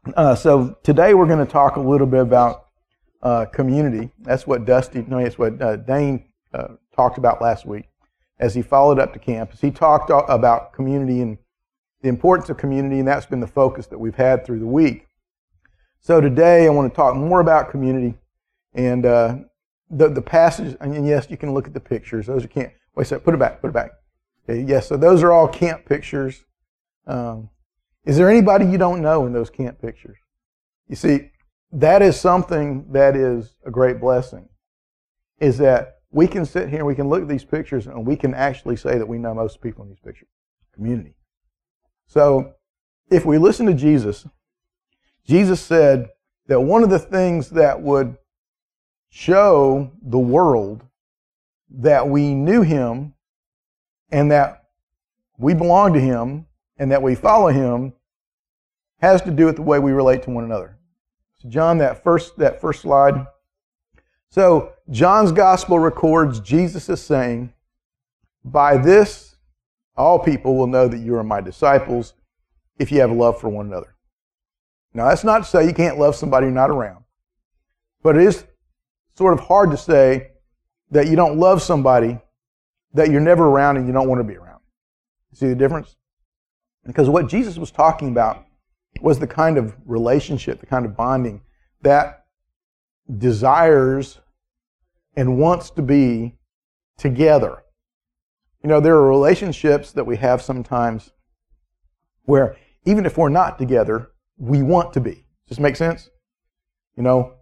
So today we're going to talk a little bit about community. That's what it's what Dane talked about last week as he followed up to campus. He talked about community and the importance of community, and that's been the focus that we've had through the week. So today I want to talk more about community and the passage. And yes, you can look at the pictures. Those are camp. Wait a second. Put it back. Okay, yes, so those are all camp pictures. Is there anybody you don't know in those camp pictures? You see, that is something that is a great blessing, is that we can sit here, we can look at these pictures, and we can actually say that we know most people in these pictures. Community. So, if we listen to Jesus, Jesus said that one of the things that would show the world that we knew Him and that we belong to Him and that we follow Him has to do with the way we relate to one another. So John, that first slide. So John's gospel records Jesus is saying, "By this all people will know that you are my disciples if you have love for one another." Now that's not to say you can't love somebody you're not around. But it is sort of hard to say that you don't love somebody that you're never around and you don't want to be around. See the difference? Because what Jesus was talking about was the kind of relationship, the kind of bonding that desires and wants to be together. You know, there are relationships that we have sometimes where even if we're not together, we want to be. Does this make sense? You know,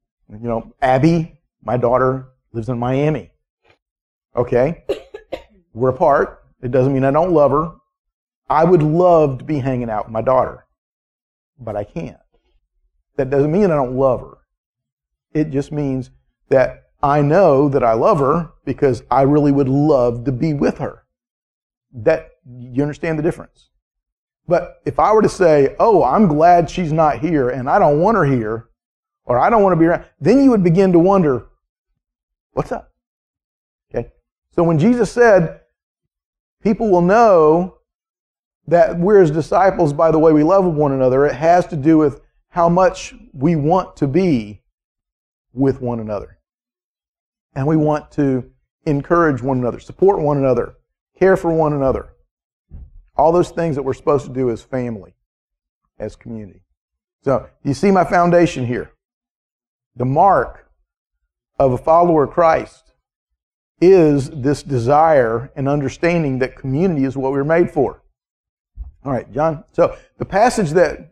Abby, my daughter, lives in Miami. Okay? We're apart. It doesn't mean I don't love her. I would love to be hanging out with my daughter, but I can't. That doesn't mean I don't love her. It just means that I know that I love her because I really would love to be with her. That, you understand the difference? But if I were to say, "Oh, I'm glad she's not here and I don't want her here," or "I don't want to be around," then you would begin to wonder, what's up? Okay? So when Jesus said, people will know that we're His disciples by the way we love one another, it has to do with how much we want to be with one another. And we want to encourage one another, support one another, care for one another. All those things that we're supposed to do as family, as community. So, you see my foundation here. The mark of a follower of Christ is this desire and understanding that community is what we're made for. All right, John. So the passage that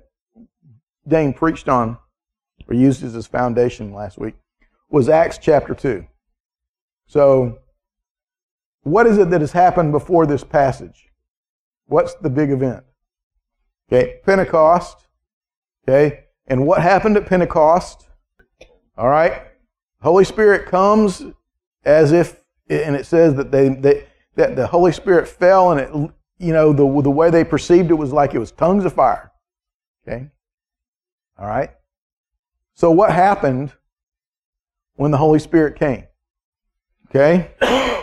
Dane preached on, or used as his foundation last week, was Acts chapter 2. So what is it that has happened before this passage? What's the big event? Okay, Pentecost. Okay, and what happened at Pentecost? All right, Holy Spirit comes as if, and it says that that the Holy Spirit fell, and it, you know, the way they perceived it was like it was tongues of fire. Okay? All right? So what happened when the Holy Spirit came? Okay?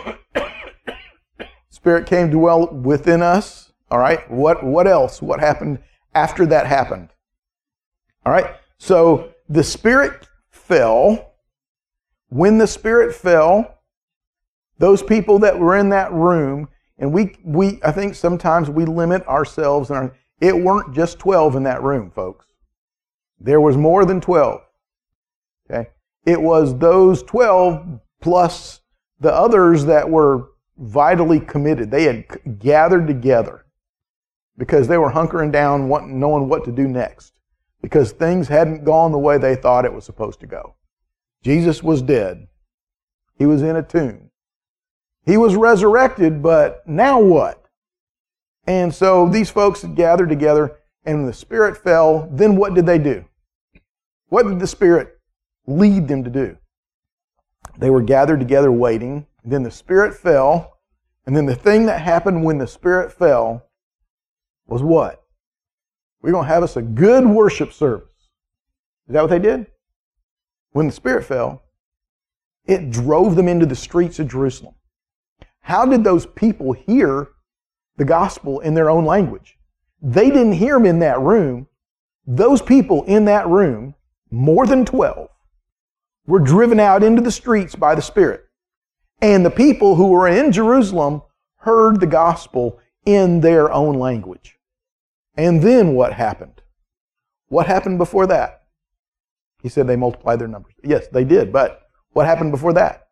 Spirit came to dwell within us. All right? What else? What happened after that happened? All right? So the Spirit fell. When the Spirit fell, those people that were in that room, and we I think sometimes we limit ourselves, and it weren't just 12 in that room, folks. There was more than 12. Okay? It was those 12 plus the others that were vitally committed. They had gathered together because they were hunkering down, knowing what to do next, because things hadn't gone the way they thought it was supposed to go. Jesus was dead. He was in a tomb. He was resurrected, but now what? And so these folks gathered together, and when the Spirit fell, then what did they do? What did the Spirit lead them to do? They were gathered together waiting, then the Spirit fell, and then the thing that happened when the Spirit fell was what? We're going to have us a good worship service. Is that what they did? When the Spirit fell, it drove them into the streets of Jerusalem. How did those people hear the gospel in their own language? They didn't hear them in that room. those people in that room, more than 12, were driven out into the streets by the Spirit. And the people who were in Jerusalem heard the gospel in their own language. And then what happened? What happened before that? He said they multiplied their numbers. Yes, they did, but what happened before that?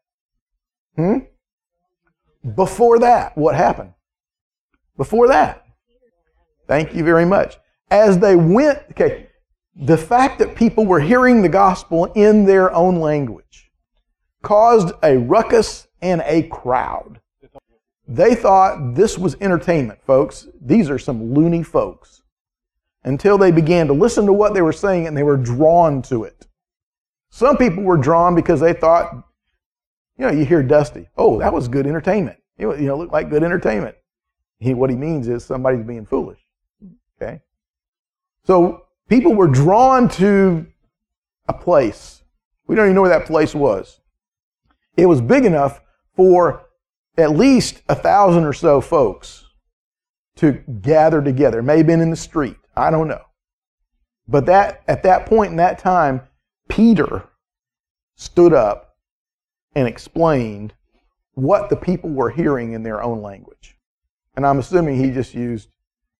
Before that, what happened? Before that. Thank you very much. As they went, the fact that people were hearing the gospel in their own language caused a ruckus and a crowd. They thought this was entertainment, folks. These are some loony folks. Until they began to listen to what they were saying and they were drawn to it. Some people were drawn because they thought, you hear Dusty. Oh, that was good entertainment. Looked like good entertainment. What he means is somebody's being foolish. Okay? So people were drawn to a place. We don't even know where that place was. It was big enough for at least 1,000 or so folks to gather together. It may have been in the street. I don't know. But at that point in that time, Peter stood up and explained what the people were hearing in their own language. And I'm assuming he just used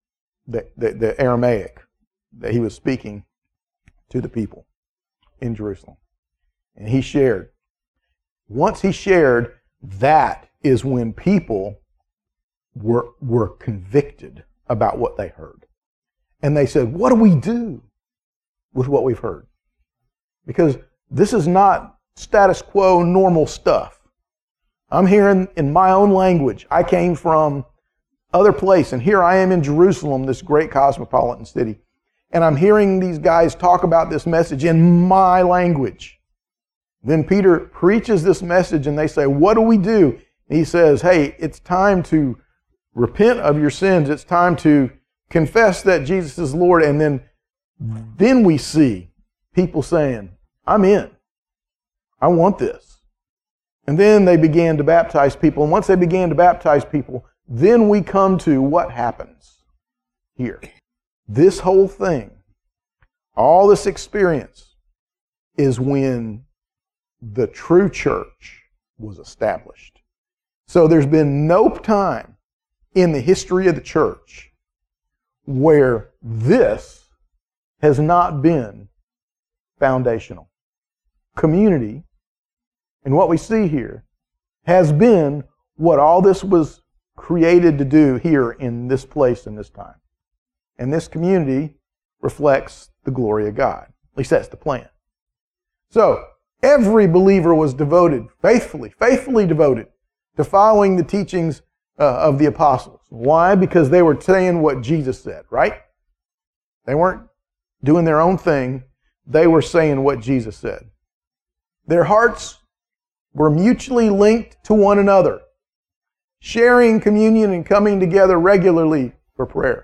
the Aramaic that he was speaking to the people in Jerusalem. And he shared. Once he shared, that is when people were convicted about what they heard. And they said, what do we do with what we've heard? Because this is not status quo normal stuff. I'm hearing in my own language. I came from other place, and here I am in Jerusalem, this great cosmopolitan city. And I'm hearing these guys talk about this message in my language. Then Peter preaches this message, and they say, what do we do? And he says, hey, it's time to repent of your sins. It's time to confess that Jesus is Lord. And then we see people saying, I'm in. I want this. And then they began to baptize people. And once they began to baptize people, then we come to what happens here. This whole thing, all this experience, is when the true church was established. So there's been no time in the history of the church where this has not been foundational. Community, and what we see here, has been what all this was created to do here in this place and this time. And this community reflects the glory of God. At least that's the plan. So, every believer was devoted, faithfully devoted to following the teachings of the apostles. Why? Because they were saying what Jesus said, right? They weren't doing their own thing. They were saying what Jesus said. Their hearts were mutually linked to one another, sharing communion and coming together regularly for prayer.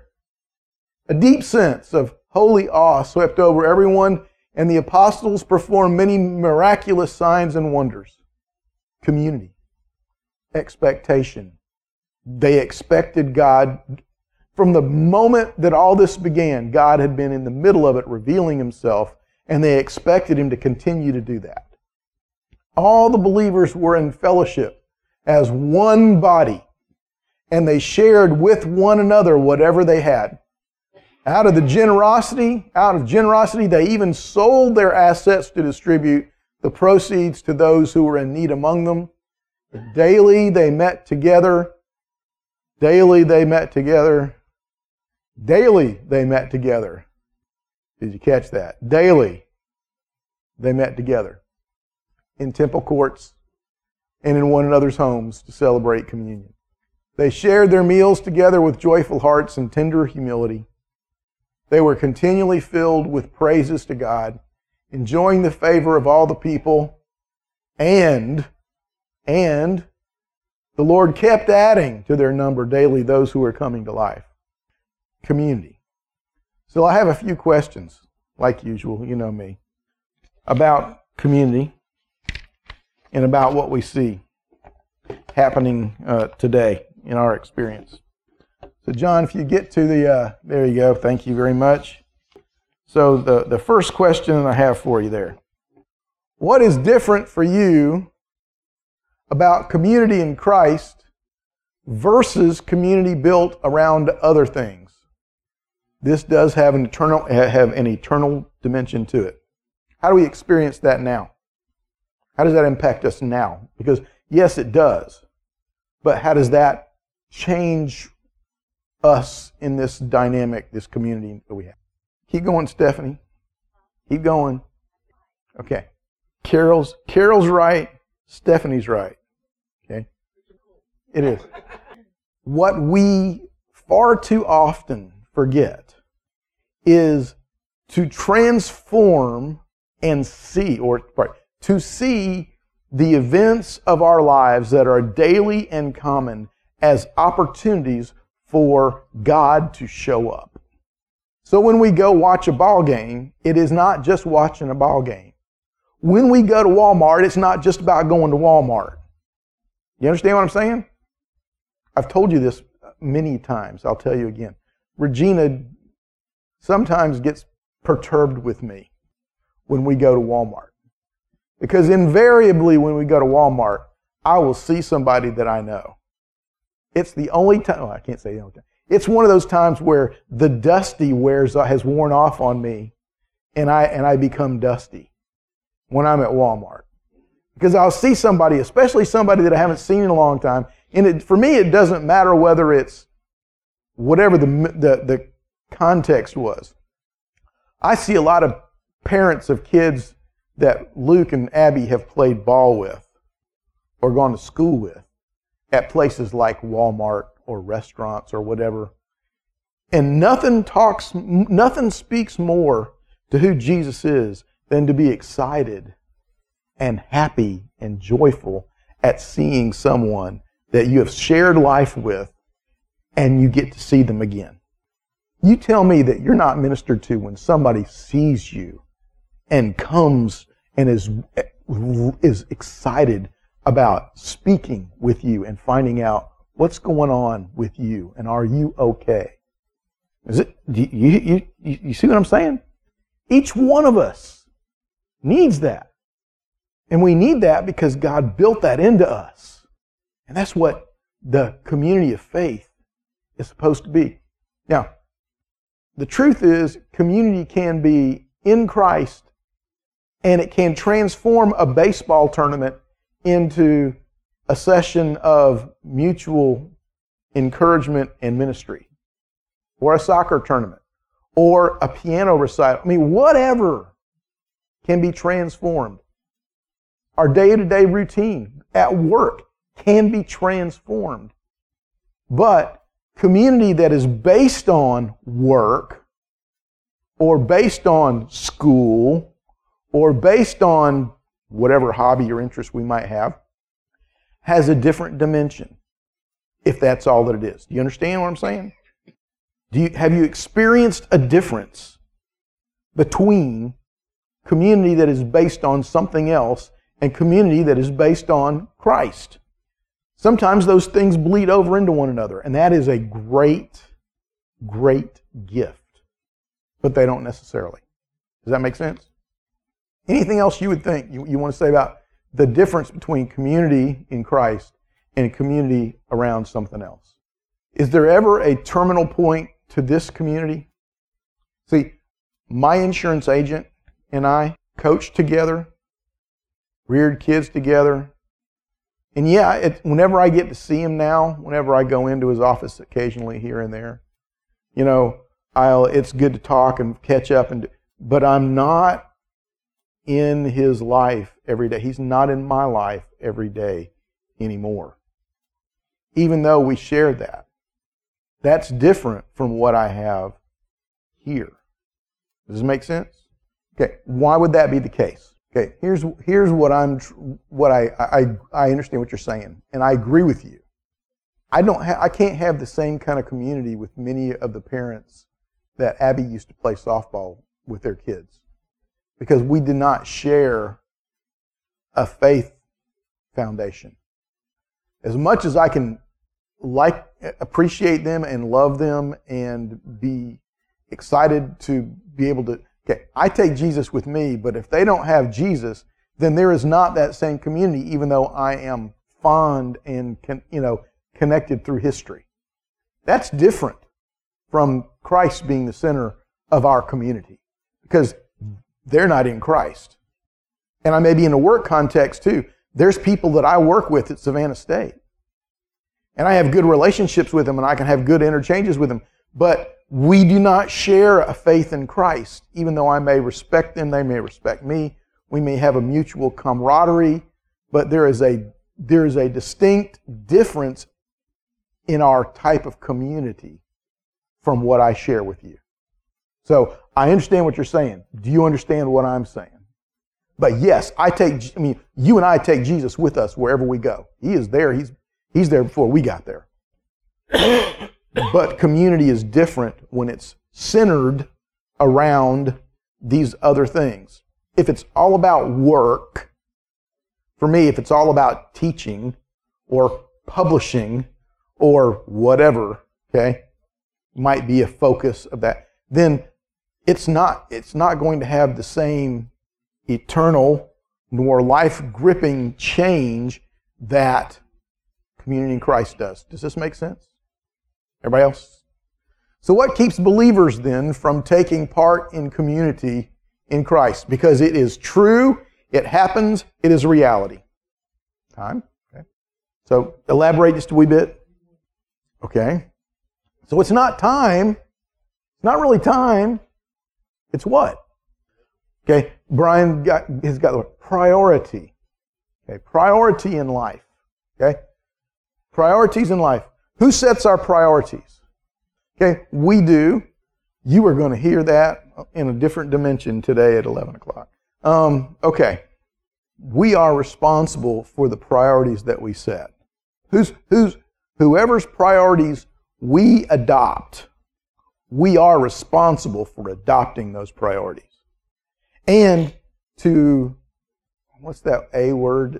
A deep sense of holy awe swept over everyone, and the apostles performed many miraculous signs and wonders. Community. Expectation. They expected God. From the moment that all this began, God had been in the middle of it revealing Himself, and they expected Him to continue to do that. All the believers were in fellowship as one body, and they shared with one another whatever they had. Out of generosity, they even sold their assets to distribute the proceeds to those who were in need among them. Daily they met together. Daily they met together. Did you catch that? Daily they met together in temple courts and in one another's homes to celebrate communion. They shared their meals together with joyful hearts and tender humility. They were continually filled with praises to God, enjoying the favor of all the people, and the Lord kept adding to their number daily those who were coming to life. Community. So I have a few questions, like usual, you know me, about community and about what we see happening today in our experience. So John, if you get to the, there you go, thank you very much. So the first question I have for you there. What is different for you about community in Christ versus community built around other things? This does have an eternal dimension to it. How do we experience that now? How does that impact us now? Because yes, it does. But how does that change us in this dynamic, this community that we have? Keep going, Stephanie. Keep going. Okay. Carol's right. Stephanie's right. Okay. It is. What we far too often forget is to transform and see, to see the events of our lives that are daily and common as opportunities for God to show up. So when we go watch a ball game, it is not just watching a ball game. When we go to Walmart, it's not just about going to Walmart. You understand what I'm saying? I've told you this many times. I'll tell you again. Regina sometimes gets perturbed with me when we go to Walmart. Because invariably when we go to Walmart, I will see somebody that I know. It's the only time, I can't say the only time. It's one of those times where the dusty has worn off on me and I become dusty when I'm at Walmart. Because I'll see somebody, especially somebody that I haven't seen in a long time, and for me it doesn't matter whether it's whatever the context was. I see a lot of parents of kids that Luke and Abby have played ball with or gone to school with at places like Walmart or restaurants or whatever. And nothing speaks more to who Jesus is than to be excited and happy and joyful at seeing someone that you have shared life with and you get to see them again. You tell me that you're not ministered to when somebody sees you and comes and is excited about speaking with you and finding out what's going on with you and are you okay? You see what I'm saying? Each one of us needs that. And we need that because God built that into us. And that's what the community of faith is supposed to be. Now, the truth is, community can be in Christ and it can transform a baseball tournament into a session of mutual encouragement and ministry, or a soccer tournament, or a piano recital. I mean, whatever can be transformed. Our day-to-day routine at work can be transformed. But community that is based on work, or based on school, or based on whatever hobby or interest we might have, has a different dimension, if that's all that it is. Do you understand what I'm saying? Have you experienced a difference between community that is based on something else and community that is based on Christ? Sometimes those things bleed over into one another, and that is a great, great gift. But they don't necessarily. Does that make sense? Anything else you would think you want to say about the difference between community in Christ and community around something else? Is there ever a terminal point to this community? See, my insurance agent and I coached together, reared kids together. And yeah, whenever I get to see him now, whenever I go into his office occasionally here and there, it's good to talk and catch up. But I'm not in his life every day. He's not in my life every day anymore. Even though we shared that. That's different from what I have here. Does this make sense? Okay, why would that be the case? Okay, here's what I understand what you're saying, and I agree with you. I can't have the same kind of community with many of the parents that Abby used to play softball with their kids, because we did not share a faith foundation. As much as I can appreciate them and love them and be excited to be able Okay, I take Jesus with me, but if they don't have Jesus, then there is not that same community, even though I am fond and connected through history. That's different from Christ being the center of our community, because they're not in Christ. And I may be in a work context too. There's people that I work with at Savannah State. And I have good relationships with them, and I can have good interchanges with them. But we do not share a faith in Christ. Even though I may respect them, they may respect me. We may have a mutual camaraderie, but there is a distinct difference in our type of community from what I share with you. So I understand what you're saying. Do you understand what I'm saying? But yes, you and I take Jesus with us wherever we go. He is there. He's there before we got there. But community is different when it's centered around these other things. If it's all about work, for me, if it's all about teaching or publishing or whatever, okay, might be a focus of that, then it's not going to have the same eternal nor life-gripping change that community in Christ does. Does this make sense? Everybody else? So what keeps believers then from taking part in community in Christ? Because it is true, it happens, it is a reality. Time? Okay. So elaborate just a wee bit. Okay. So it's not time. It's not really time. It's what? Okay. Brian has got the word priority. Okay. Priority in life. Okay. Priorities in life. Who sets our priorities? Okay. We do. You are going to hear that in a different dimension today at 11 o'clock. Okay. We are responsible for the priorities that we set. Whoever's priorities we adopt, we are responsible for adopting those priorities. And to, what's that A word?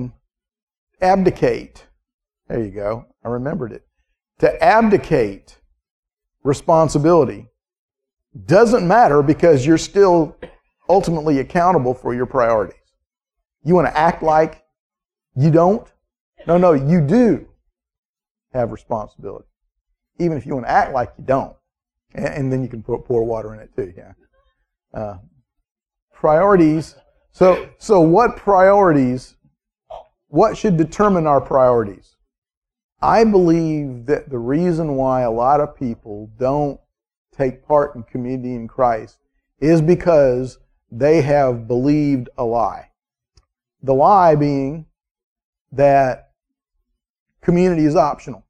Abdicate. There you go. I remembered it. To abdicate responsibility doesn't matter because you're still ultimately accountable for your priorities. You want to act like you don't? No, you do have responsibility. Even if you want to act like you don't. And then you can pour water in it too, yeah. Priorities. So what priorities, what should determine our priorities? I believe that the reason why a lot of people don't take part in community in Christ is because they have believed a lie. The lie being that community is optional.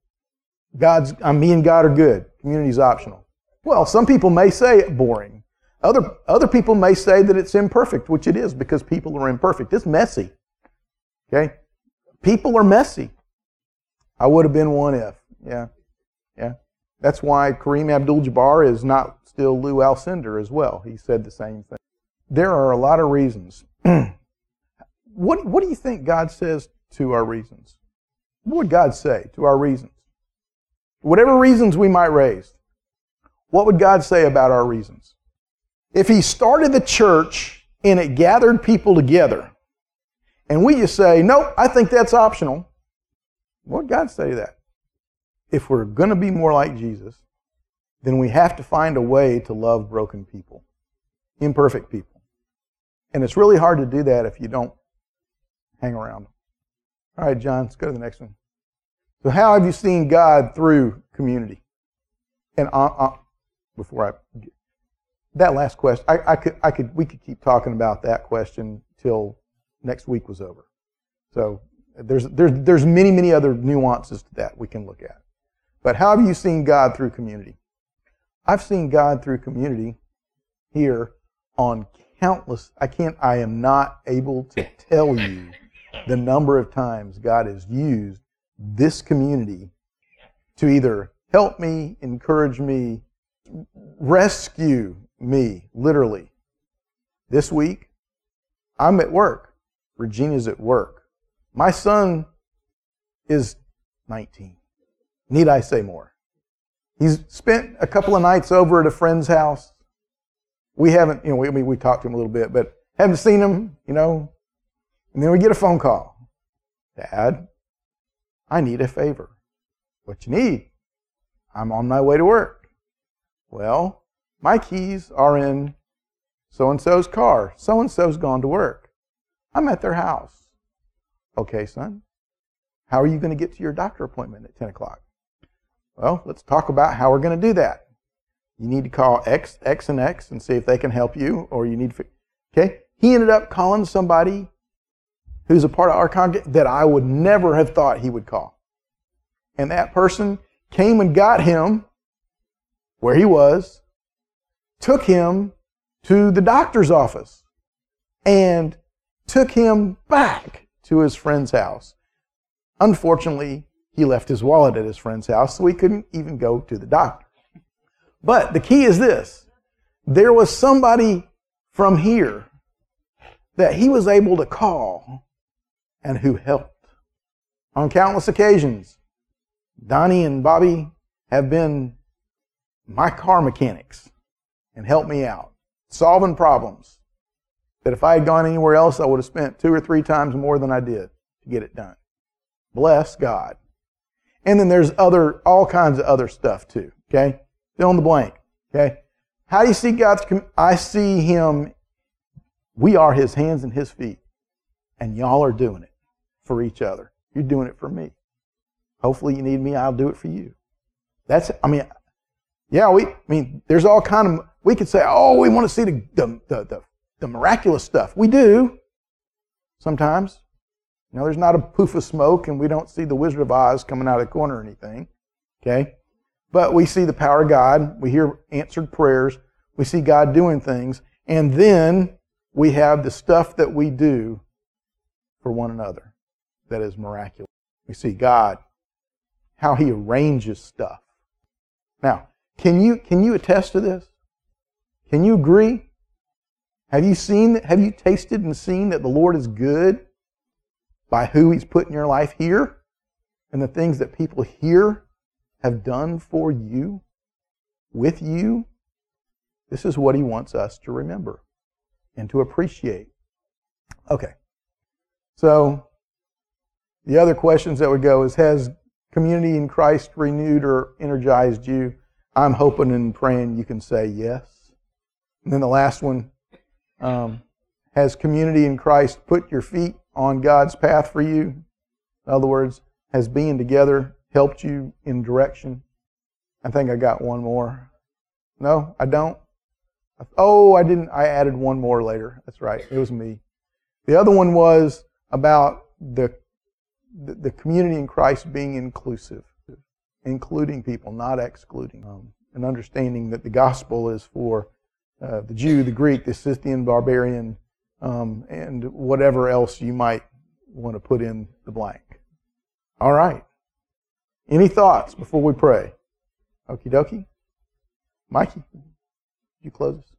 Me and God are good. Community is optional. Well, some people may say it boring. Other people may say that it's imperfect, which it is because people are imperfect. It's messy. Okay? People are messy. I would have been one if. Yeah. That's why Kareem Abdul-Jabbar is not still Lou Alcindor as well. He said the same thing. There are a lot of reasons. What do you think God says to our reasons? What would God say to our reasons? Whatever reasons we might raise, what would God say about our reasons? If He started the church and it gathered people together, and we just say, nope, I think that's optional, what would God say to that? If we're going to be more like Jesus, then we have to find a way to love broken people, imperfect people. And it's really hard to do that if you don't hang around. All right, John, let's go to the next one. So how have you seen God through community? And that last question, we could keep talking about that question till next week was over. So there's many other nuances to that we can look at. But how have you seen God through community? I've seen God through community here on countless. I am not able to tell you the number of times God has used this community to either help me, encourage me, rescue me, literally. This week, I'm at work. Regina's at work. My son is 19. Need I say more? He's spent a couple of nights over at a friend's house We haven't, we talked to him a little bit, but haven't seen him, and then we get a phone call. Dad, I need a favor. What you need? I'm on my way to work. Well, my keys are in so-and-so's car. So-and-so's gone to work. I'm at their house. Okay, son. How are you going to get to your doctor appointment at 10 o'clock? Well, let's talk about how we're going to do that. You need to call X, and X and see if they can help you, or you need to... Okay? He ended up calling somebody who's a part of our congregation that I would never have thought he would call. And that person came and got him where he was, took him to the doctor's office, and took him back to his friend's house. Unfortunately, he left his wallet at his friend's house, so he couldn't even go to the doctor. But the key is this. There was somebody from here that he was able to call and who helped. On countless occasions, Donnie and Bobby have been my car mechanics and helped me out, solving problems that if I had gone anywhere else, I would have spent 2 or 3 times more than I did to get it done. Bless God. And then there's all kinds of other stuff too, okay? Fill in the blank, okay? How do you see God's... I see Him, we are His hands and His feet, and y'all are doing it for each other. You're doing it for me. Hopefully you need me, I'll do it for you. There's all kind of... We could say, oh, we want to see the miraculous stuff. We do, sometimes. There's not a poof of smoke, and we don't see the Wizard of Oz coming out of the corner or anything. Okay? But we see the power of God. We hear answered prayers. We see God doing things. And then we have the stuff that we do for one another that is miraculous. We see God, how He arranges stuff. Now, can you attest to this? Can you agree? Have you tasted and seen that the Lord is good by who He's put in your life here and the things that people here have done for you, with you? This is what He wants us to remember and to appreciate. Okay. So, the other questions that would go is, has community in Christ renewed or energized you? I'm hoping and praying you can say yes. And then the last one, has community in Christ put your feet on God's path for you? In other words, has being together helped you in direction? I think I got one more. No, I don't. Oh, I didn't. I added one more later. That's right. It was me. The other one was about the community in Christ being inclusive, including people, not excluding, and understanding that the gospel is for the Jew, the Greek, the Scythian, barbarian, and whatever else you might want to put in the blank. All right. Any thoughts before we pray? Okie dokie. Mikey, you close us?